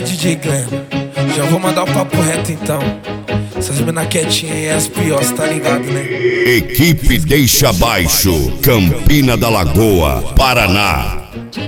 DJ Glenn, já vou mandar o papo reto então. Essas mina quietinhas aí é as piores, tá ligado, né? Equipe Deixa Baixo, Campina da Lagoa, Paraná.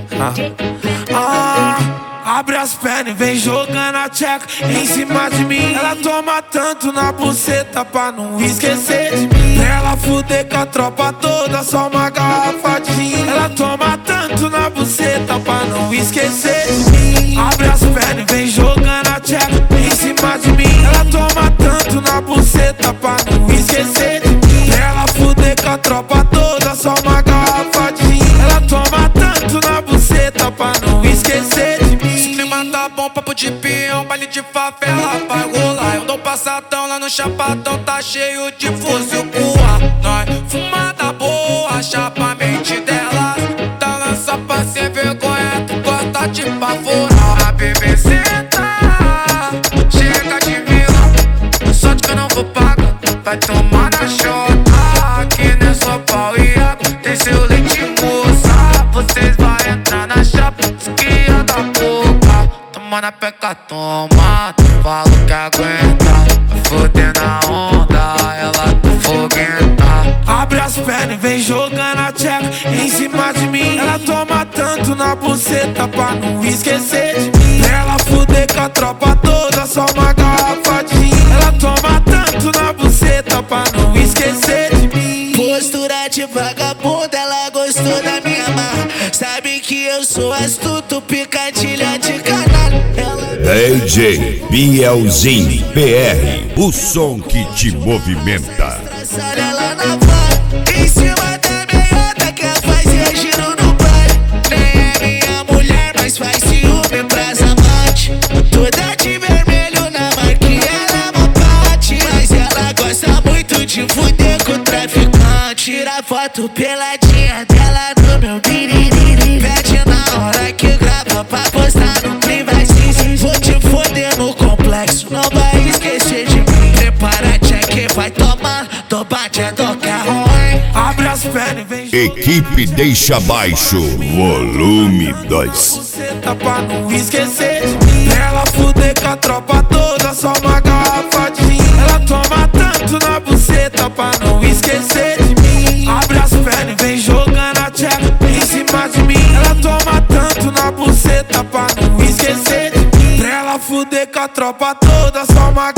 Abre as pernas e vem jogando a tcheca em cima de mim. Ela toma tanto na buceta pra não esquecer de mim. Pra ela fuder com a tropa toda, só uma garrafa de gin. Ela toma tanto na buceta pra não esquecer de mim. Abre as pernas e vem jogando a tcheca em cima de mim. Ela toma tanto na buceta pra não esquecer de mim. Pra ela fuder com a tropa toda, só uma garrafa de gin. Ela toma tanto na buceta pra não esquecer de mim. Tá bom, papo de peão, baile de favela vai rolar. Eu dou passadão lá no chapadão, tá cheio de fuzil voar. Nós fumada boa, chapa a mente delas. Dá lança pra sem vergonha, tu gosta de pavorar. A BBC tá, chega de vilão. Sorte que eu não vou pagar, vai tomar na chota. Aqui não é só pau e água, tem seu leite moça. Vocês vão entrar na chapa, esquia da boca. Toma na peca, toma, falo que aguenta. Vai foder na onda, ela tá foguenta. Abre as pernas e vem jogando a tcheca em cima de mim. Ela toma tanto na buceta pra não esquecer de mim. Pra ela fuder com a tropa toda, só uma garrafa de gin. Ela toma tanto na buceta pra não esquecer de mim. Postura de vagabunda, ela gostou da minha marra. Sabe que eu sou astuto, picadilha de canalha. DJ Bielzinho PR, o som que te movimenta. Ela na van, em cima da meiota, quer fazer giro no baile. Nem é minha mulher, mas faz ciúme pras amantes. Toda de vermelho na marquinha, ela é uma parte. Mas ela gosta muito de fuder com o traficante. Tira foto peladinha dela no meu biriri. Pede na hora que grava pra postar no privacy. Vou te foder no complexo, não vai esquecer de mim. Prepara-te que vai tomar, do bate é do carro. Abre as pernas e vem jogando Equipe Deixa Baixo, volume 2. buceta pra não esquecer de mim. Pra ela fuder com a tropa toda, só uma garrafa de gin. Ela toma tanto na buceta pra não esquecer de mim. Abre as pernas e vem jogando a tcheca em cima de mim. Ela toma tanto na buceta pra não esquecer de mim. Pra ela fuder com a tropa toda, só uma